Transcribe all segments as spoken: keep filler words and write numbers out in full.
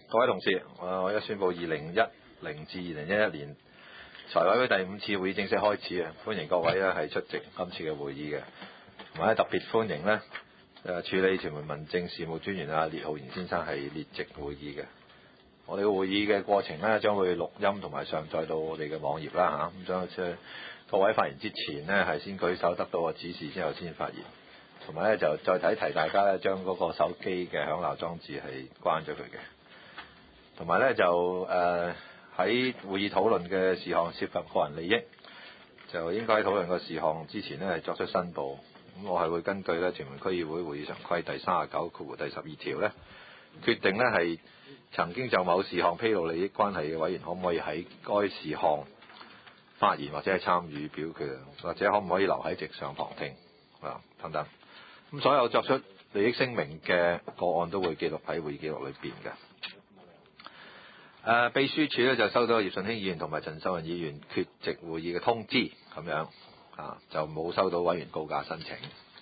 各位同事，我而家宣布二零一零至二零一一年財委會第五次會議正式開始啊！歡迎各位咧係出席今次嘅會議嘅，同埋特別歡迎咧誒處理傳媒民政事務專員啊列浩然先生係列席會議嘅。我哋嘅會議嘅過程咧將會錄音同埋上載到我哋嘅網頁啦嚇，咁將即係各位發言之前呢，係先舉手得到個指示之後先發言，同埋咧就再提一提大家咧將嗰個手機嘅響鬧裝置係關咗佢嘅。同埋咧就誒喺、呃、會議討論嘅事項涉及個人利益，就應該喺討論個事項之前呢係作出申報。咁我係會根據咧屯門區議會會議常規第三十九括第十二條咧，決定呢係曾經就某事項披露利益關係嘅委員可唔可以喺該事項發言或者係參與表決，或者可唔可以留喺席上旁聽啊等等。咁所有作出利益聲明嘅個案都會記錄喺會議記錄裏邊嘅。誒、呃、秘書處咧就收到葉順興議員同埋陳秀雲議員缺席會議嘅通知，咁樣啊就冇收到委員告假申請。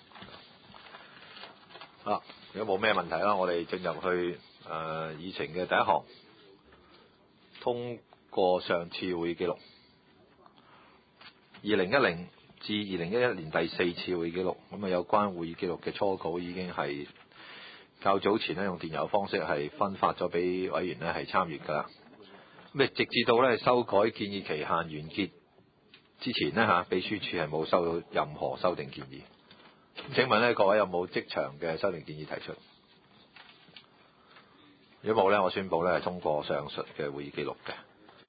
啊，如果冇咩問題啦，我哋進入去誒、呃、議程嘅第一項，通過上次會議記錄，二零一零至二零一一年第四次會議記錄，咁啊有關會議記錄嘅初稿已經係較早前咧用電郵方式係分發咗俾委員咧係參閱㗎啦。咁直至到咧修改建議期限完結之前呢，嚇，秘書處係冇收到任何修訂建議。咁請問咧各位有冇即場嘅修訂建議提出？如果冇咧，我宣布咧係通過上述嘅會議記錄嘅。